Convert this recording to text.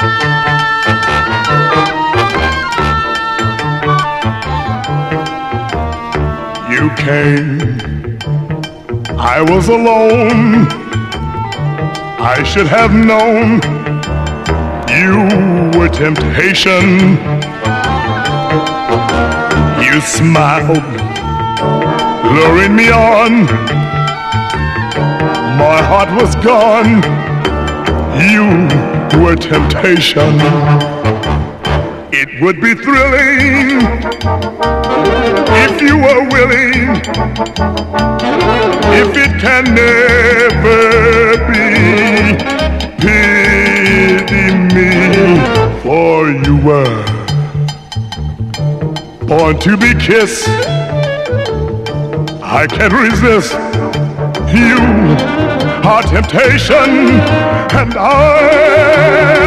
You came, I was alone. I should have known you were temptation. You smiled, luring me on. My heart was gone. You were temptation. It would be thrilling if you were willing. If it can never be, pity me, for you were born to be kissed. I can't resist. You are temptation, and I